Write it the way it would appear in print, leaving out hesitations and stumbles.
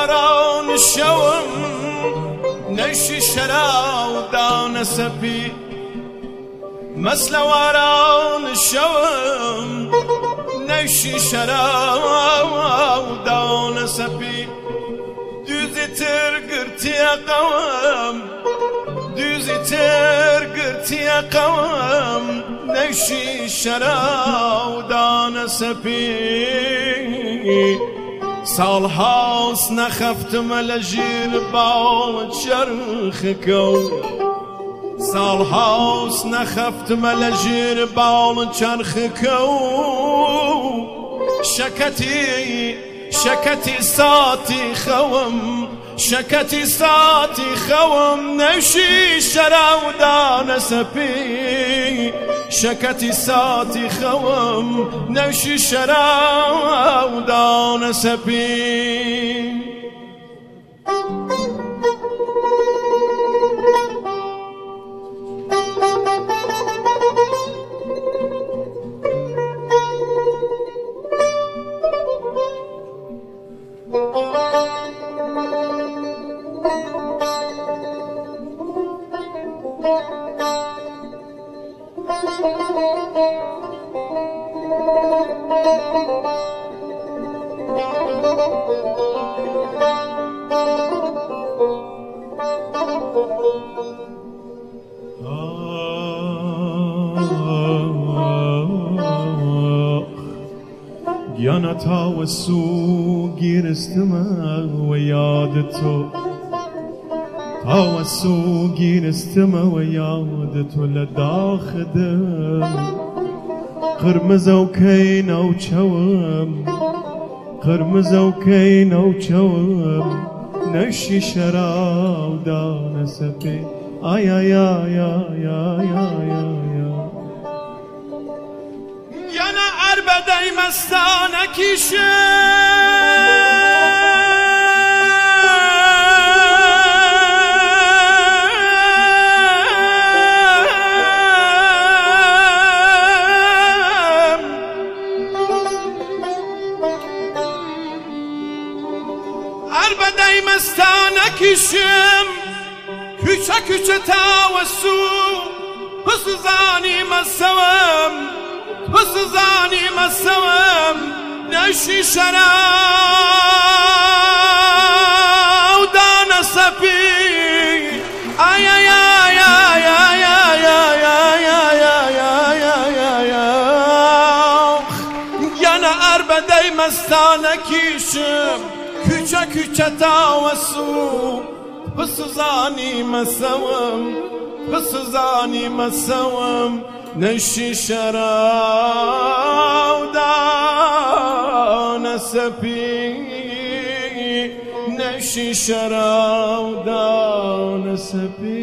واران شوم نشی شراو دان سپی مثل واران شوم نشی شراو دان سپی دوزی تر گرتی قوم دوزی تر گرتی قوم نشی شراو دان سپی سال هاست نخفتم لجیر بال چرخ کو سال هاست نخفتم لجیر بال چرخ کو شكتي ساتي خوم شكتي ساتي خوم نشي شراو دان سپي شكتي ساتي خوم نشي شراو دان سپي گیانا تاوسو گیرستم و یاد تو تاوسو گیرستم و یاد تو لداخدم قرمزو كينو چوم قرمزو كينو چوم نشي شراو دان سپي آي آي آي آي آي آي آي يانا عربدي مستانه كيشه عربدي مستانه كيشم كوچه كوچه تاوسو بسزاني مسوم بسزاني مسوم نشي شراو دان سپي آي آي آي آي آي آي آي آي آي آي يانا عربدي مستانه كيشم كوچه كوچه تاوسو بسزاني مسوم بسزاني مسوم نشي شراو دان سپي نشي شراو دان سپي